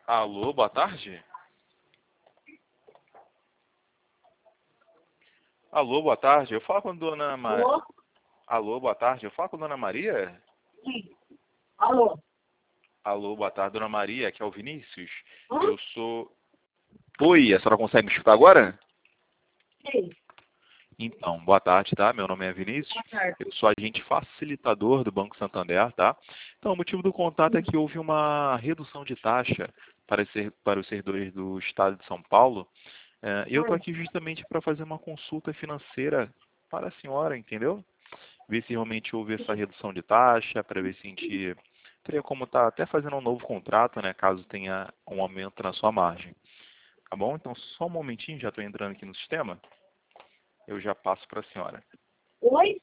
Alô, boa tarde? Alô, boa tarde. Eu falo com a dona Alô? Alô, boa tarde. Eu falo com a dona Maria? Sim. Alô? Alô, boa tarde, dona Maria. Aqui é o Vinícius. Hã? Eu sou... Oi, a senhora consegue me escutar agora? Sim. Então, boa tarde, tá? Meu nome é Vinícius. Boa tarde. Eu sou agente facilitador do Banco Santander, tá? Então, o motivo do contato é que houve uma redução de taxa para os servidores do Estado de São Paulo. Eu estou aqui justamente para fazer uma consulta financeira para a senhora, entendeu? Ver se realmente houve essa redução de taxa, para ver se a gente teria como estar até fazendo um novo contrato, né? Caso tenha um aumento na sua margem. Tá bom? Então, só um momentinho, já estou entrando aqui no sistema. Eu já passo para a senhora. Oi?